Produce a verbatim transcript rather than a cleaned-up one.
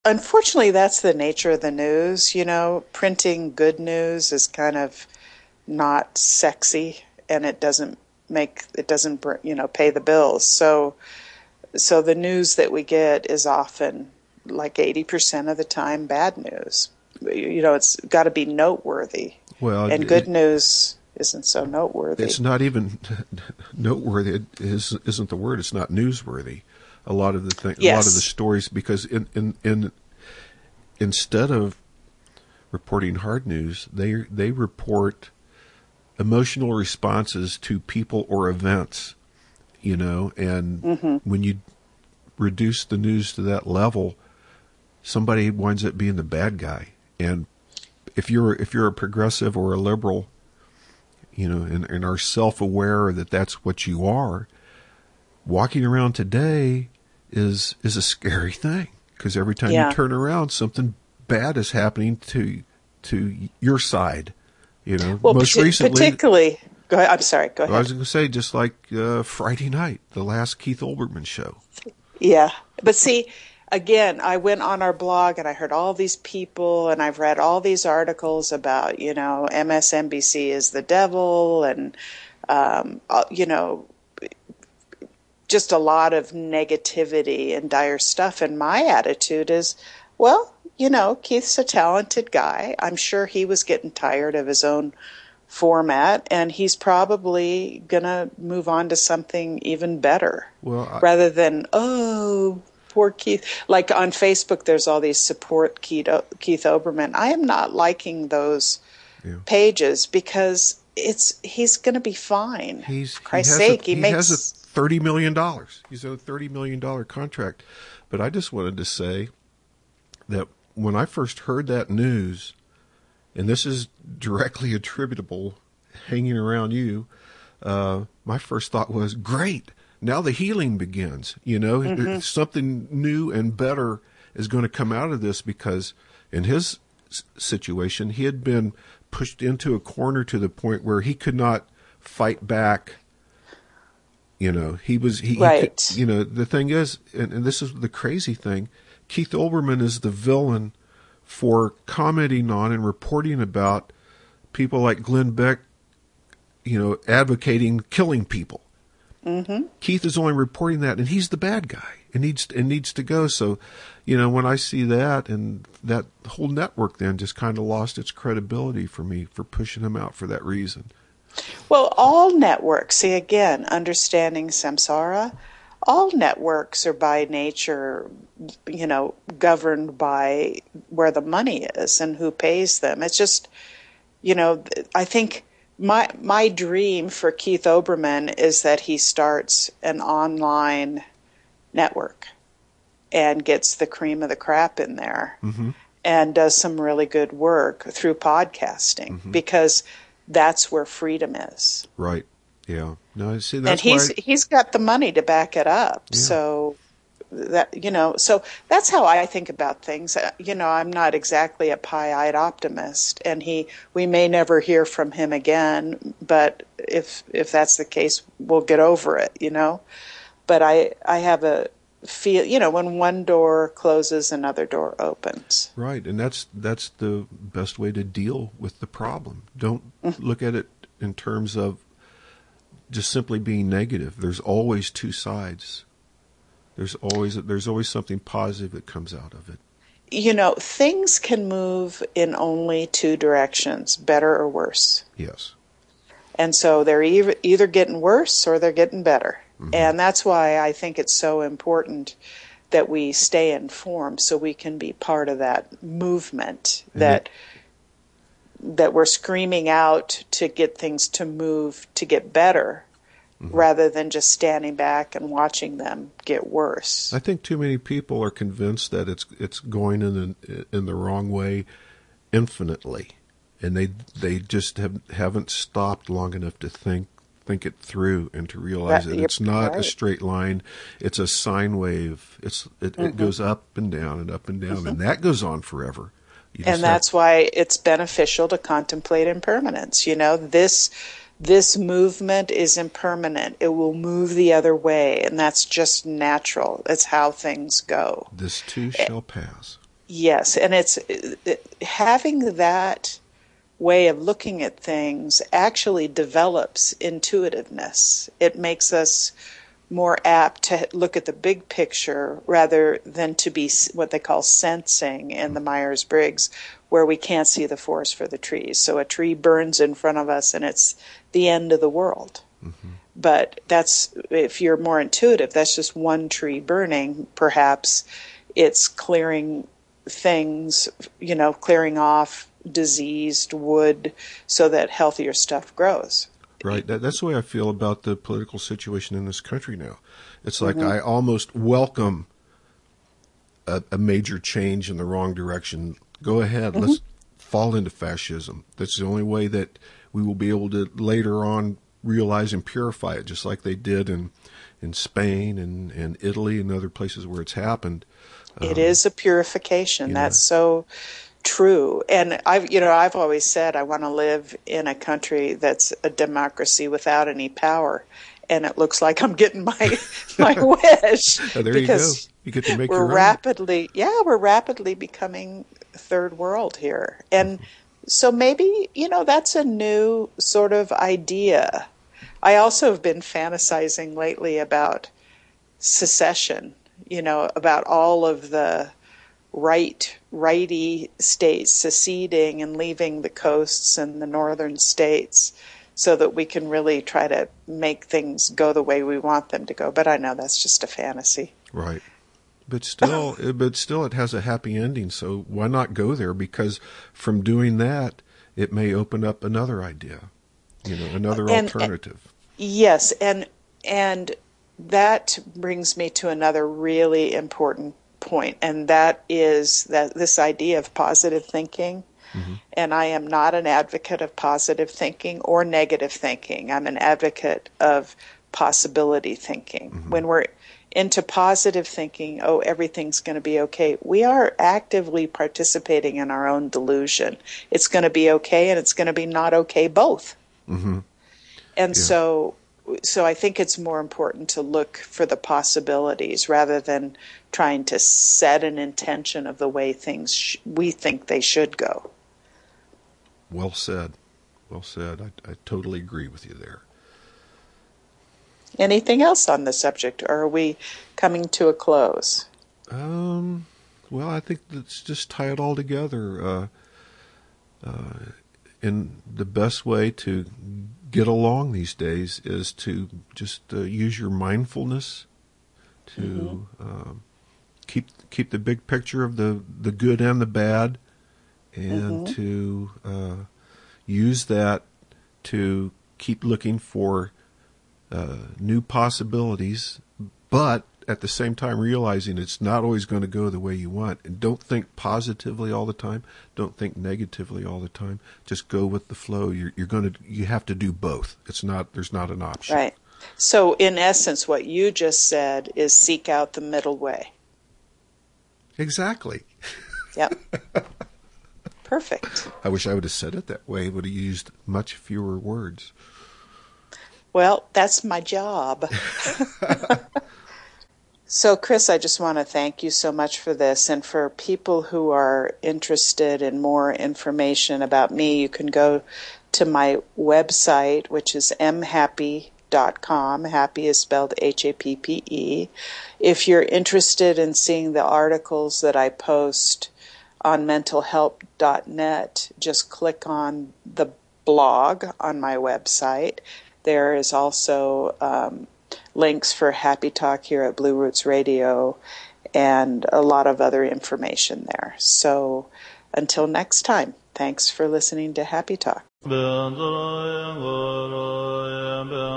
Unfortunately, that's the nature of the news. You know, printing good news is kind of not sexy, and it doesn't make it doesn't you know pay the bills. So so the news that we get is often like eighty percent of the time bad news. You know, it's got to be noteworthy, Well, and good it, news isn't so noteworthy. it's not even noteworthy. It is, isn't the word. It's not newsworthy. A lot of the thing, a lot of the Yes. stories, because in, in, in instead of reporting hard news, they they report emotional responses to people or events. You know, and Mm-hmm. when you reduce the news to that level, somebody winds up being the bad guy. And if you're if you're a progressive or a liberal, you know, and, and are self-aware that that's what you are, walking around today is is a scary thing, because every time you Yeah. turn around, something bad is happening to to your side. You know, Well, most parti- recently, particularly. Go ahead. I'm sorry. Go I was ahead. going to say, just like uh, Friday night, the last Keith Olbermann show. Yeah. But see, again, I went on our blog and I heard all these people and I've read all these articles about, you know, M S N B C is the devil and, um, uh, you know, just a lot of negativity and dire stuff. And my attitude is, well, you know, Keith's a talented guy. I'm sure he was getting tired of his own format, and he's probably going to move on to something even better Well, I, rather than, oh, poor Keith. Like on Facebook, there's all these support Keith, Keith Oberman. I am not liking those yeah. pages because it's he's going to be fine. He's For he Christ's has a sake, he he has a makes. thirty million dollars. He's owed thirty million dollar contract. But I just wanted to say that when I first heard that news, and this is directly attributable, hanging around you, uh, my first thought was, great. Now the healing begins. You know, Mm-hmm. something new and better is going to come out of this, because in his s- situation, he had been pushed into a corner to the point where he could not fight back. You know, he was, he, Right. he could, you know, the thing is, and, and this is the crazy thing, Keith Olbermann is the villain for commenting on and reporting about people like Glenn Beck, you know, advocating killing people. Mm-hmm. Keith is only reporting that, and he's the bad guy, and needs and needs to go. So, you know, when I see that, and that whole network then just kind of lost its credibility for me for pushing him out for that reason. Well, all networks, see again, understanding samsara, all networks are by nature, you know, governed by where the money is and who pays them. It's just, you know, I think my my dream for Keith Oberman is that he starts an online network and gets the cream of the crap in there Mm-hmm. and does some really good work through podcasting Mm-hmm. because that's where freedom is. Right. Yeah. No, see, And that's he's why. he's got the money to back it up. Yeah. So that you know, so that's how I think about things. Uh, You know, I'm not exactly a pie-eyed optimist, and he we may never hear from him again. But if if that's the case, we'll get over it. You know, but I I have a feel. You know, when one door closes, another door opens. Right, and that's that's the best way to deal with the problem. Don't look at it in terms of just simply being negative. There's always two sides. There's always there's always something positive that comes out of it. You know, things can move in only two directions, better or worse. Yes. And so they're either, either getting worse or they're getting better. Mm-hmm. And that's why I think it's so important that we stay informed so we can be part of that movement And that it, that we're screaming out to get things to move to get better mm-hmm. rather than just standing back and watching them get worse. I think too many people are convinced that it's it's going in the in the wrong way infinitely, and they they just have haven't stopped long enough to think think it through and to realize that, that it's not right. a straight line. It's a sine wave. It's it, mm-hmm. it goes up and down and up and down, mm-hmm. and that goes on forever. And that's have... why it's beneficial to contemplate impermanence. You know, this this movement is impermanent. It will move the other way, and that's just natural. It's how things go. This too shall pass. Yes, and it's it, having that way of looking at things actually develops intuitiveness. It makes us more apt to look at the big picture rather than to be what they call sensing in the Myers-Briggs, where we can't see the forest for the trees. So a tree burns in front of us and it's the end of the world. Mm-hmm. But that's, if you're more intuitive, that's just one tree burning. Perhaps it's clearing things, you know, clearing off diseased wood so that healthier stuff grows. Right. That, that's the way I feel about the political situation in this country now. It's like Mm-hmm. I almost welcome a, a major change in the wrong direction. Go ahead. Mm-hmm. Let's fall into fascism. That's the only way that we will be able to later on realize and purify it, just like they did in, in Spain and, and Italy and other places where it's happened. It um, is a purification. That's know. so true. And I've, you know, I've always said I want to live in a country that's a democracy without any power. And it looks like I'm getting my my wish. Oh, there because you go. You get to make we're your own. rapidly, yeah, we're rapidly becoming third world here. And so maybe, you know, that's a new sort of idea. I also have been fantasizing lately about secession, you know, about all of the right, righty states seceding and leaving the coasts and the northern states so that we can really try to make things go the way we want them to go. But I know that's just a fantasy. Right. But still, but still it has a happy ending. So why not go there? Because from doing that, it may open up another idea, you know, another and, alternative. And, yes. And, and that brings me to another really important point, and that is that this idea of positive thinking. Mm-hmm. And I am not an advocate of positive thinking or negative thinking. I'm an advocate of possibility thinking. Mm-hmm. When we're into positive thinking, oh, everything's going to be okay, we are actively participating in our own delusion. It's going to be okay and it's going to be not okay both. Mm-hmm. And yeah. so so I think it's more important to look for the possibilities rather than trying to set an intention of the way things sh- we think they should go. Well said. Well said. I, I totally agree with you there. Anything else on the subject, or are we coming to a close? Um, well, I think let's just tie it all together. Uh, uh, and the best way to get along these days is to just uh, use your mindfulness to mm-hmm. um, keep keep the big picture of the, the good and the bad, and mm-hmm. to uh, use that to keep looking for uh, new possibilities, but at the same time realizing it's not always going to go the way you want. And don't think positively all the time. Don't think negatively all the time. Just go with the flow. You're, you're going to, you have to do both. It's not, there's not an option. Right. So in essence, what you just said is seek out the middle way. Exactly. Yep. Perfect. I wish I would have said it that way. Would have used much fewer words. Well, that's my job. So, Chris, I just want to thank you so much for this. And for people who are interested in more information about me, you can go to my website, which is m happy dot com. Happy is spelled H A P P E. If you're interested in seeing the articles that I post on mental help dot net, just click on the blog on my website. There is also um, links for Happy Talk here at Blue Roots Radio and a lot of other information there. So until next time, thanks for listening to Happy Talk.